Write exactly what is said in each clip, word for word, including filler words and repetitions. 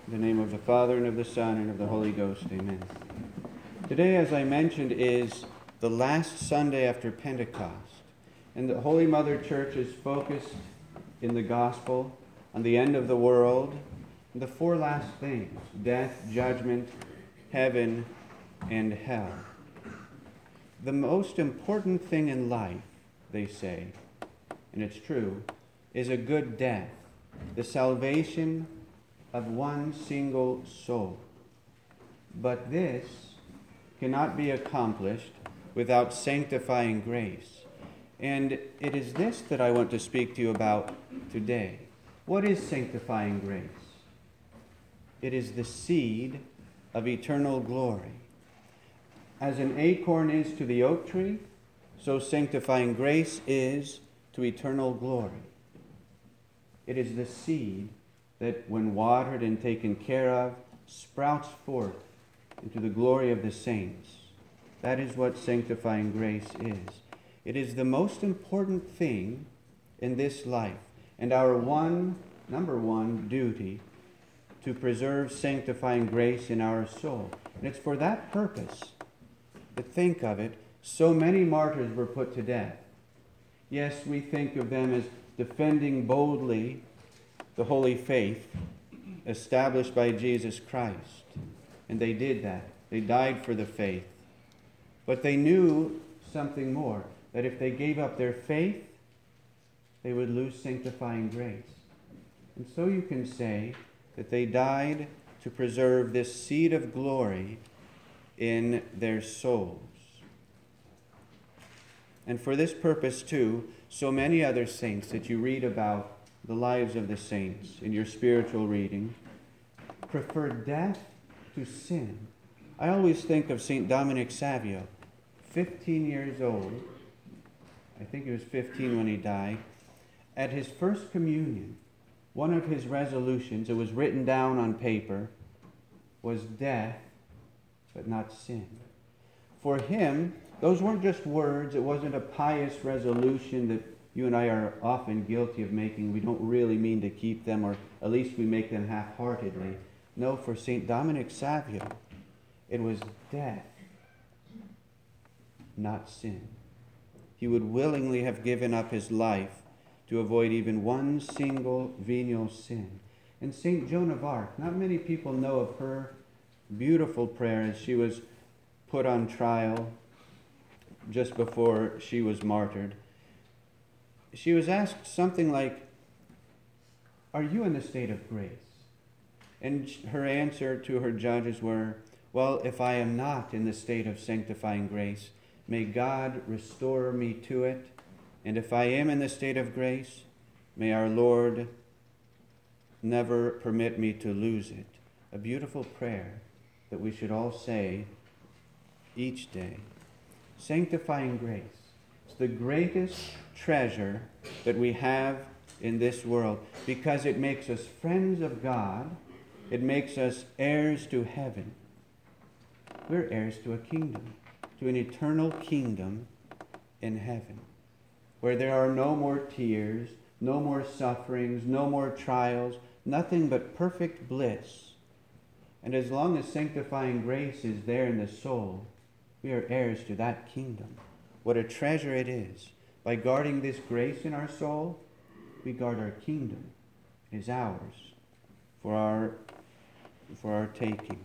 In the name of the Father, and of the Son, and of the Holy Ghost, amen. Today, as I mentioned, is the last Sunday after Pentecost. And the Holy Mother Church is focused in the Gospel on the end of the world, and the four last things: death, judgment, heaven, and hell. The most important thing in life, they say, and it's true, is a good death, the salvation of one single soul. But this cannot be accomplished without sanctifying grace. And it is this that I want to speak to you about today. What is sanctifying grace? It is the seed of eternal glory. As an acorn is to the oak tree, so sanctifying grace is to eternal glory. It is the seed that, when watered and taken care of, sprouts forth into the glory of the saints. That is what sanctifying grace is. It is the most important thing in this life, and our one, number one, duty to preserve sanctifying grace in our soul. And it's for that purpose that, think of it, so many martyrs were put to death. Yes, we think of them as defending boldly the holy faith established by Jesus Christ. And they did that. They died for the faith. But they knew something more, that if they gave up their faith, they would lose sanctifying grace. And so you can say that they died to preserve this seed of glory in their souls. And for this purpose, too, so many other saints that you read about the lives of the saints in your spiritual reading prefer death to sin. I always think of Saint Dominic Savio, fifteen years old. I think he was fifteen when he died. At his first communion, one of his resolutions, it was written down on paper, was death, but not sin. For him, those weren't just words. It wasn't a pious resolution that you and I are often guilty of making. We don't really mean to keep them, or at least we make them half-heartedly. No, for Saint Dominic Savio, it was death, not sin. He would willingly have given up his life to avoid even one single venial sin. And Saint Joan of Arc, not many people know of her beautiful prayer as she was put on trial just before she was martyred. She was asked something like, "Are you in the state of grace?" And her answer to her judges were, "Well, if I am not in the state of sanctifying grace, may God restore me to it. And if I am in the state of grace, may our Lord never permit me to lose it." A beautiful prayer that we should all say each day. Sanctifying grace. It's the greatest treasure that we have in this world because it makes us friends of God. It makes us heirs to heaven. We're heirs to a kingdom, to an eternal kingdom in heaven, where there are no more tears, no more sufferings, no more trials, nothing but perfect bliss. And as long as sanctifying grace is there in the soul, we are heirs to that kingdom. What a treasure it is. By guarding this grace in our soul, we guard our kingdom. It is ours for our, for our taking.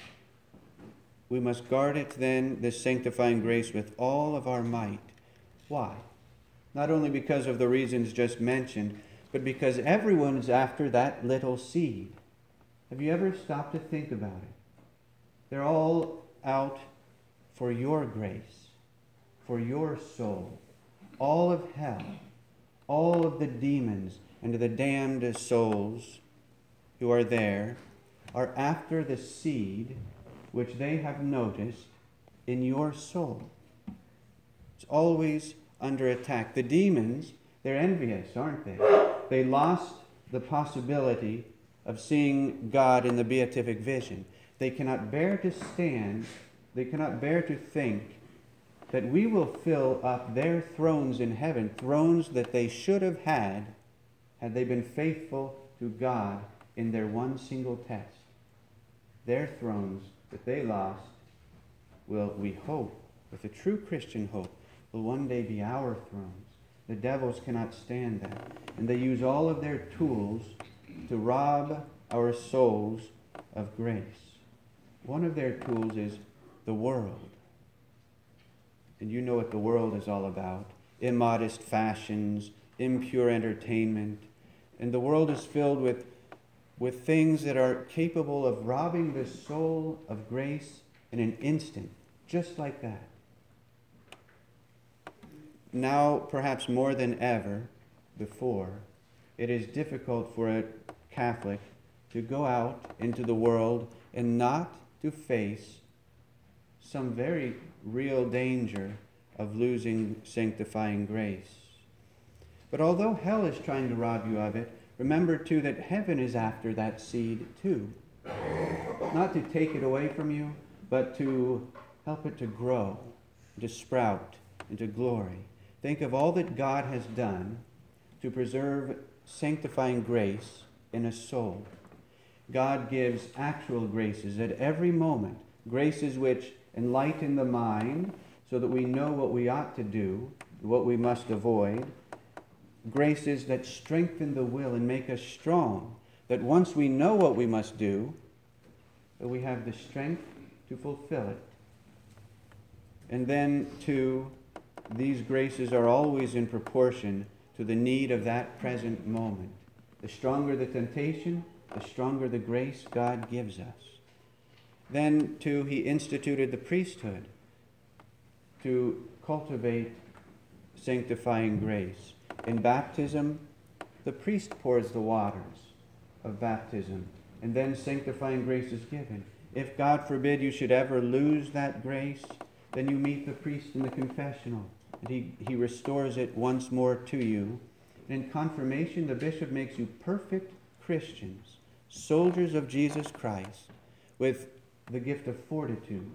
We must guard it then, this sanctifying grace, with all of our might. Why? Not only because of the reasons just mentioned, but because everyone's after that little seed. Have you ever stopped to think about it? They're all out for your grace, for your soul. All of hell, all of the demons and the damned souls who are there are after the seed which they have noticed in your soul. It's always under attack. The demons, they're envious, aren't they? They lost the possibility of seeing God in the beatific vision. They cannot bear to stand, they cannot bear to think that we will fill up their thrones in heaven, thrones that they should have had had they been faithful to God in their one single test. their thrones that they lost will, we hope, with a true Christian hope, will one day be our thrones. The devils cannot stand that. And they use all of their tools to rob our souls of grace. One of their tools is the world. And you know what the world is all about. Immodest fashions, impure entertainment. And the world is filled with, with things that are capable of robbing the soul of grace in an instant, just like that. Now, perhaps more than ever before, it is difficult for a Catholic to go out into the world and not to face some very real danger of losing sanctifying grace. But although hell is trying to rob you of it, remember too that heaven is after that seed too. Not to take it away from you, but to help it to grow, to sprout into glory. Think of all that God has done to preserve sanctifying grace in a soul. God gives actual graces at every moment, graces which enlighten the mind so that we know what we ought to do, what we must avoid, graces that strengthen the will and make us strong, that once we know what we must do, that we have the strength to fulfill it. And then, too, these graces are always in proportion to the need of that present moment. The stronger the temptation, the stronger the grace God gives us. Then, too, he instituted the priesthood to cultivate sanctifying grace. In baptism, the priest pours the waters of baptism, and then sanctifying grace is given. If, God forbid, you should ever lose that grace, then you meet the priest in the confessional, and he, he restores it once more to you. And in confirmation, the bishop makes you perfect Christians, soldiers of Jesus Christ, with the gift of fortitude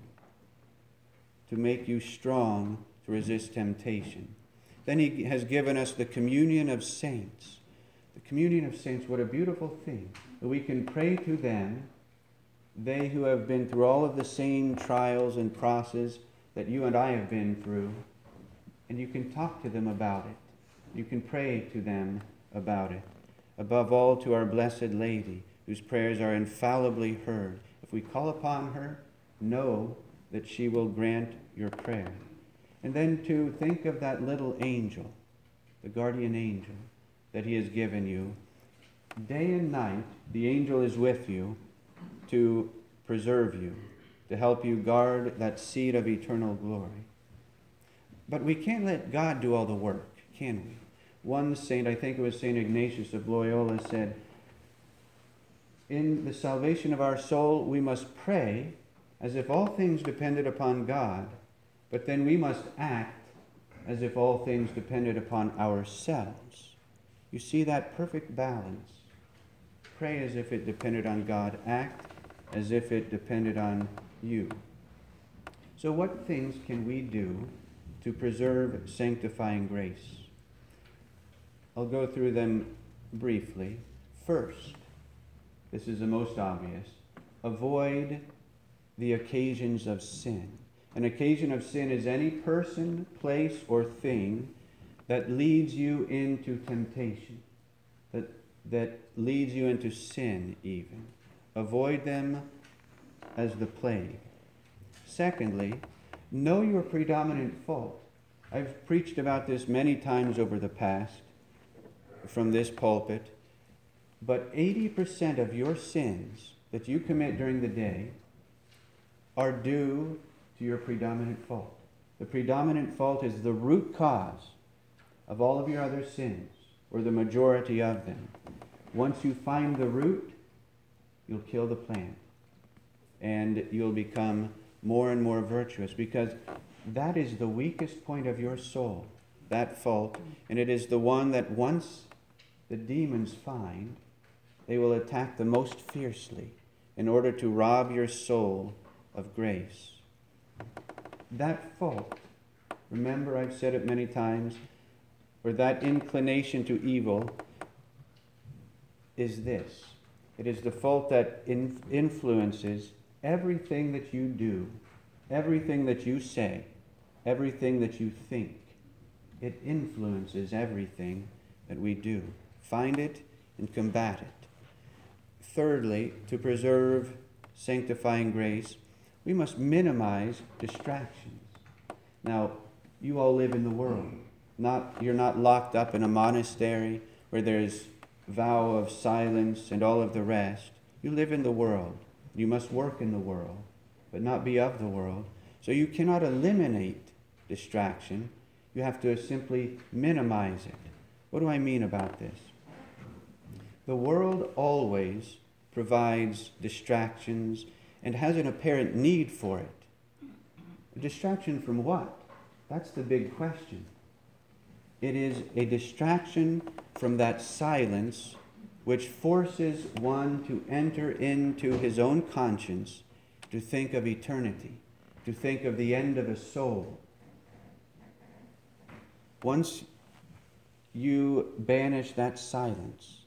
to make you strong to resist temptation. Then he has given us the communion of saints. The communion of saints, what a beautiful thing. That we can pray to them, they who have been through all of the same trials and crosses that you and I have been through, and you can talk to them about it. You can pray to them about it. Above all, to our Blessed Lady, whose prayers are infallibly heard. If we call upon her, know that she will grant your prayer. And then to think of that little angel, the guardian angel that he has given you. Day and night, the angel is with you to preserve you, to help you guard that seed of eternal glory. But we can't let God do all the work, can we? One saint, I think it was Saint Ignatius of Loyola, said, in the salvation of our soul, we must pray as if all things depended upon God, but then we must act as if all things depended upon ourselves. You see that perfect balance. Pray as if it depended on God. Act as if it depended on you. So what things can we do to preserve sanctifying grace? I'll go through them briefly. First, this is the most obvious, avoid the occasions of sin. An occasion of sin is any person, place, or thing that leads you into temptation, that, that leads you into sin even. Avoid them as the plague. Secondly, know your predominant fault. I've preached about this many times over the past from this pulpit, but eighty percent of your sins that you commit during the day are due to your predominant fault. The predominant fault is the root cause of all of your other sins, or the majority of them. Once you find the root, you'll kill the plant, and you'll become more and more virtuous, because that is the weakest point of your soul, that fault, and it is the one that once the demons find, they will attack the most fiercely in order to rob your soul of grace. That fault, remember I've said it many times, or that inclination to evil is this. It is the fault that in- influences everything that you do, everything that you say, everything that you think, it influences everything that we do. Find it and combat it. Thirdly, to preserve sanctifying grace, we must minimize distractions. Now, you all live in the world. Not, you're not locked up in a monastery where there's vow of silence and all of the rest. You live in the world. You must work in the world, but not be of the world. So you cannot eliminate distraction. You have to simply minimize it. What do I mean about this? The world always provides distractions and has an apparent need for it. A distraction from what? That's the big question. It is a distraction from that silence which forces one to enter into his own conscience, to think of eternity, to think of the end of a soul. Once you banish that silence,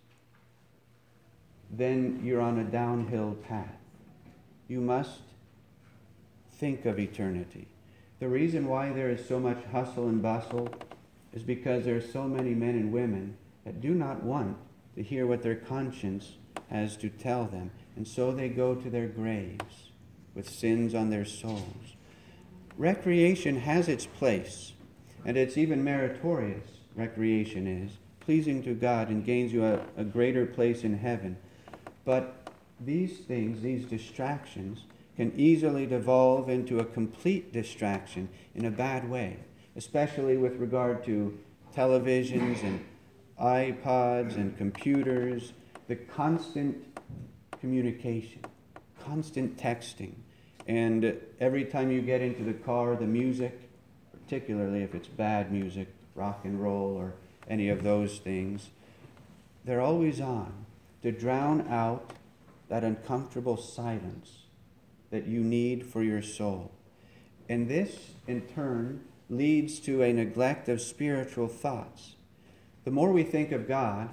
then you're on a downhill path. You must think of eternity. The reason why there is so much hustle and bustle is because there are so many men and women that do not want to hear what their conscience has to tell them. And so they go to their graves with sins on their souls. Recreation has its place, and it's even meritorious. Recreation is pleasing to God and gains you a, a greater place in heaven. But these things, these distractions, can easily devolve into a complete distraction in a bad way, especially with regard to televisions and iPods and computers, the constant communication, constant texting. And every time you get into the car, the music, particularly if it's bad music, rock and roll or any of those things, they're always on to drown out that uncomfortable silence that you need for your soul. And this, in turn, leads to a neglect of spiritual thoughts. The more we think of God,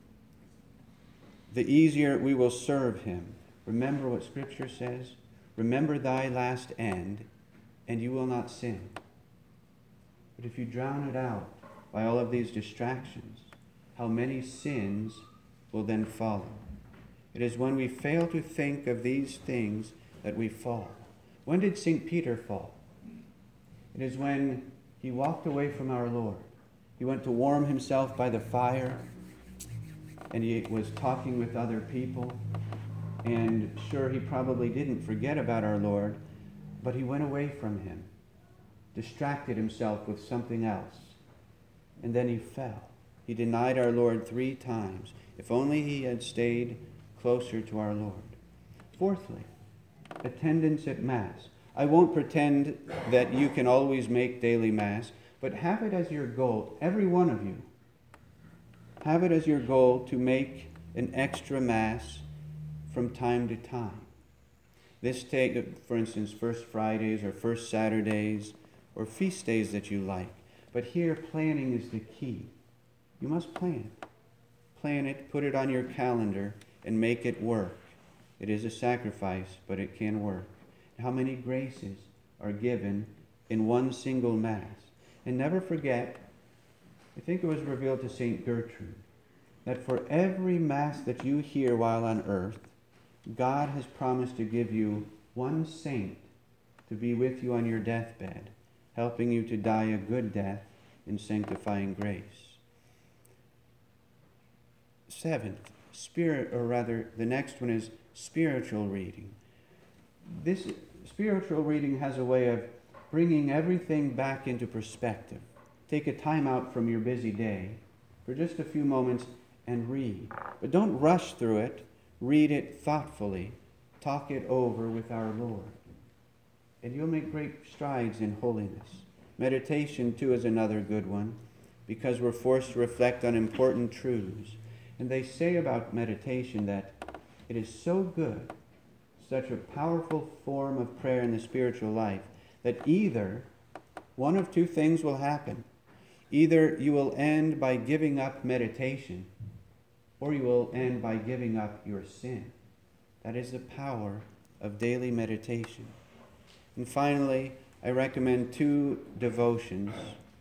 the easier we will serve him. Remember what Scripture says? Remember thy last end, and you will not sin. But if you drown it out by all of these distractions, how many sins will then follow? It is when we fail to think of these things that we fall. When did Saint Peter fall? It is when he walked away from our Lord. He went to warm himself by the fire, and he was talking with other people. And sure, he probably didn't forget about our Lord, but he went away from him, distracted himself with something else, and then he fell. He denied our Lord three times. If only he had stayed closer to our Lord. Fourthly, attendance at Mass. I won't pretend that you can always make daily Mass, but have it as your goal, every one of you. Have it as your goal to make an extra Mass from time to time. This take, for instance, First Fridays or First Saturdays or feast days that you like. But here, planning is the key. You must plan. Plan it, put it on your calendar, and make it work. It is a sacrifice, but it can work. How many graces are given in one single Mass? And never forget, I think it was revealed to Saint Gertrude, that for every Mass that you hear while on earth, God has promised to give you one saint to be with you on your deathbed, helping you to die a good death in sanctifying grace. Seventh, spirit, or rather, the next one is spiritual reading. This spiritual reading has a way of bringing everything back into perspective. Take a time out from your busy day for just a few moments and read. But don't rush through it. Read it thoughtfully. Talk it over with our Lord. And you'll make great strides in holiness. Meditation, too, is another good one, because we're forced to reflect on important truths. And they say about meditation that it is so good, such a powerful form of prayer in the spiritual life, that either one of two things will happen. Either you will end by giving up meditation, or you will end by giving up your sin. That is the power of daily meditation. And finally, I recommend two devotions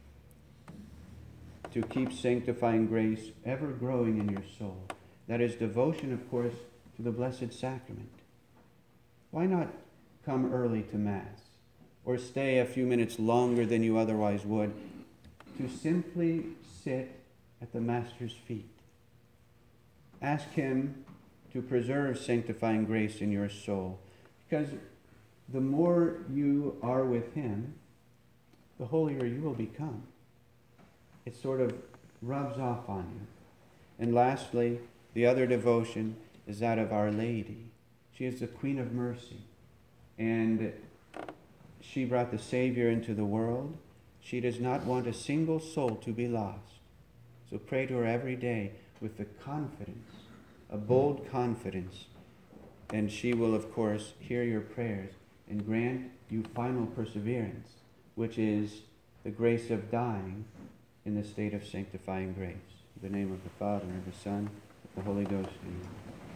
to keep sanctifying grace ever growing in your soul. That is devotion, of course, to the Blessed Sacrament. Why not come early to Mass, or stay a few minutes longer than you otherwise would, to simply sit at the Master's feet? Ask him to preserve sanctifying grace in your soul, because the more you are with him, the holier you will become. It sort of rubs off on you. And lastly, the other devotion is that of Our Lady. She is the Queen of Mercy, and she brought the Savior into the world. She does not want a single soul to be lost. So pray to her every day with the confidence, a bold confidence, and she will, of course, hear your prayers and grant you final perseverance, which is the grace of dying in the state of sanctifying grace. In the name of the Father, and of the Son, and of the Holy Ghost. Amen.